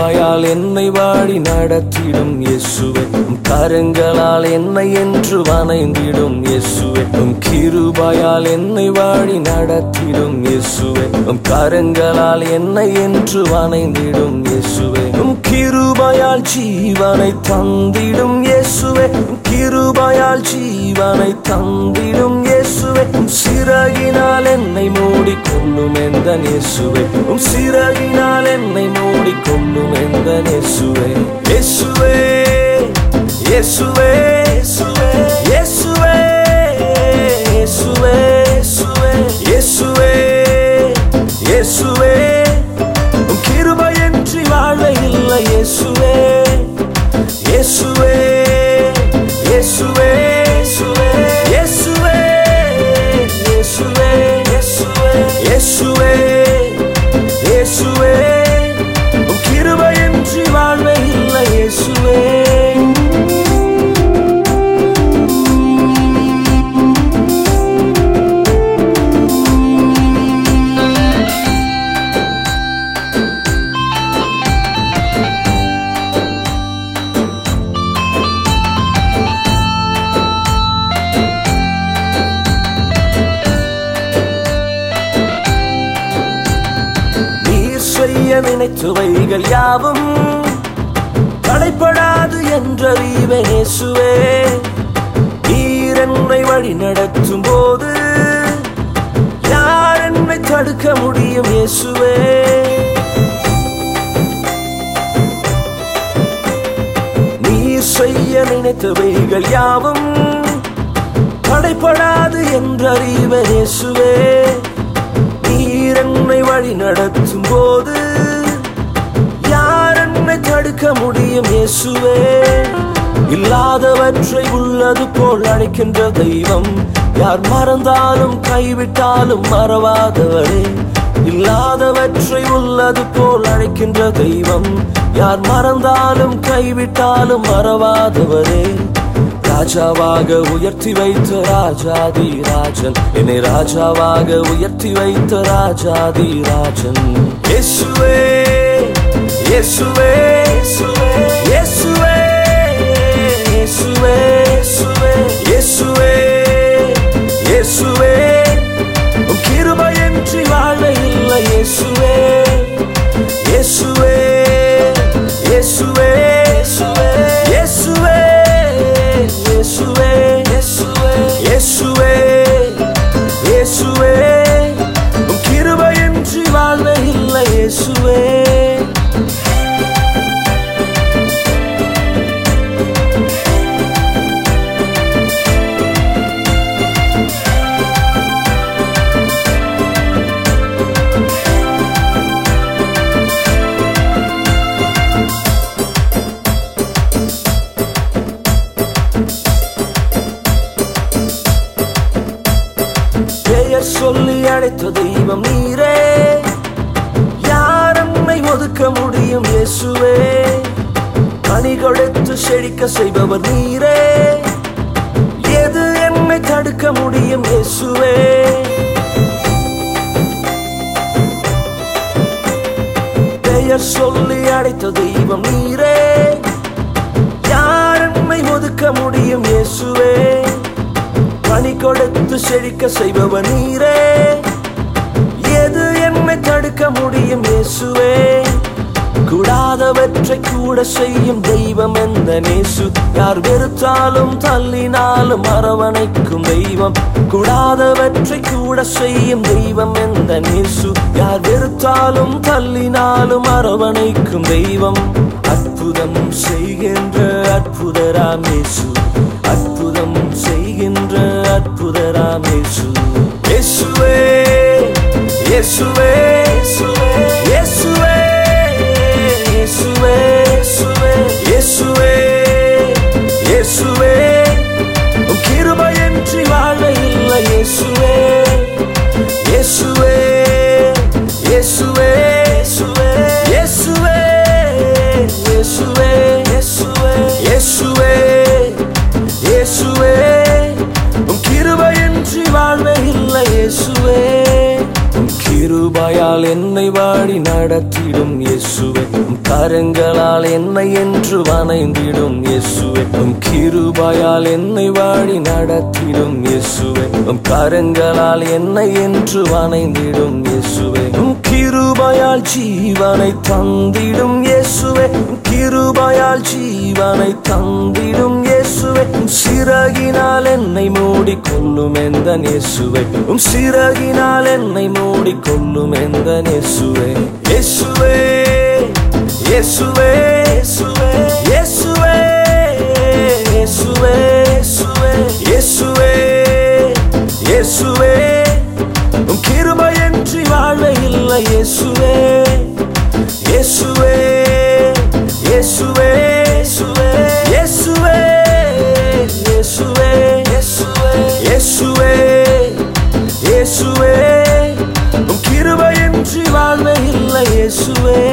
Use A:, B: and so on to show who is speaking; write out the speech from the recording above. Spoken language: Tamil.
A: கிருபையால் என்னை வாடி நடத்திடும் இயேசுவே, கரங்களால் என்னை என்று வணைந்திடும் இயேசுவே, கிருபையால் என்னை வாடி நடத்திடும் இயேசுவே, கரங்களால் என்னை என்று வணைந்திடும் இயேசுவே, கிருபையால் ஜீவனை தந்திடும் இயேசுவே, கிருபையால் ஜீவனை தந்திடும் இயேசுவே, சிறகினால் என்னை மூடிக்கொள்ளும் எந்த இயேசுவே, சிறகினால் என்னை மூடிக்கொள்ளும் எந்த இயேசுவே, இயேசுவே இயேசுவே இயேசுவே இயேசுவே இயேசுவே இயேசுவே, கிருபையின்றி வாழ இல்லை இயேசுவே, இயேசுவே இயேசுவே இயேசுவே இயேசுவே இயேசுவே இயேசுவே, கிருபையின்றி வாழ இல்லை இயேசுவே. நினைத்துவைகள் யாவும் தடைப்படாது என்றறிவேன் இயேசுவே, நீர் என்னை வழி நடத்தும் போது யார் என்னை தடுக்க முடியும் இயேசுவே, நீர் செய்ய நினைத்தவைகள் யாவும் தடைப்படாது என்றறிவேன் இயேசுவே, நீர் என்னை வழி நடத்தும் போது யார் என்னை தடுக்க முடியும் இயேசுவே, இல்லாதவற்றை உள்ளது போல் அழைக்கின்ற தெய்வம், யார் மறந்தாலும் கைவிட்டாலும் மறவாதவரே, இல்லாதவற்றை உள்ளது போல் அழைக்கின்ற தெய்வம், யார் மறந்தாலும் கைவிட்டாலும் மறவாதவரே, ராஜாவாக உயர்த்தி வைத்த ராஜாதி ராஜன், என்னை ராஜாவாக உயர்த்தி வைத்த ராஜாதி ராஜன், இயேசுவே இயேசுவே இயேசுவே இயேசுவே இயேசுவே இயேசுவே, கிருபையின்றி வாழ இல்லை இயேசுவே, இயேசுவே இயேசுவே இயேசுவே இயேசுவே இயேசுவே இயேசுவே, கிருபையின்றி வாழ இல்லை இயேசுவே. பெயர் சொல்லி அழைத்த தெய்வம் நீரே, யார் என்னை ஒதுக்க முடியும் இயேசுவே, கனி கொடுத்து செழிக்க செய்பவர் நீரே, எது என்னை தடுக்க முடியும் இயேசுவே, பெயர் சொல்லி அழைத்த தெய்வம் நீரே, யார் என்னை ஒதுக்க முடியும் இயேசுவே, கனி கொடுத்து செழிக்க செய்பவர் நீரே, எது என்னை தடுக்க முடியும் இயேசுவே, கூடாதவற்றை கூட செய்யும் தெய்வம் எந்த இயேசு, யார் வெறுத்தாலும் தள்ளினாலும் அரவணைக்கும் தெய்வம், கூடாதவற்றை கூட செய்யும் தெய்வம் எந்த இயேசு, யார் வெறுத்தாலும் தள்ளினாலும் அரவணைக்கும் தெய்வம், அற்புதம் செய்கின்ற அற்புதராம் இயேசு, அற்புதம் செய்கின்ற அற்புதராம் இயேசு, இயேசுவே இயேசுவே இயேசுவே இயேசுவே இயேசுவே இயேசுவே, கிருபையின்றி வாழ இல்லை இயேசுவே, இயேசுவே இயேசுவே இயேசுவே இயேசுவே இயேசுவே இயேசுவே, கிருபையின்றி வாழ்வே இல்லை இயேசுவே, கிருபையால் என்னை வாடி நடத்திடும் இயேசுவே கரங்களால் என்னை என்று வணைந்திடும் இயேசுவே கிருபையால் என்னை வாடி நடத்திடும் இயேசுவே கரங்களால் என்னை என்று வணைந்திடும் இயேசுவே கிருபையால் ஜீவனை தந்திடும் இயேசுவே கிருபையால் ஜீவனை தந்திடும் இயேசுவே சிறகினால் என்னை மூடிக்கொள்ளும் எந்த இயேசுவே சிறகினால் என்னை மூடிக்கொள்ளும் எந்த இயேசுவே இயேசுவே இயேசுவே இயேசுவே இயேசுவே இயேசுவே இயேசுவே கிருபையின்றி வாழ்வே இல்லை இயேசுவே இயேசுவே இயேசுவே இயேசுவே இயேசுவே இயேசுவே இயேசுவே கிருபையின்றி வாழ்வே இல்லை இயேசுவே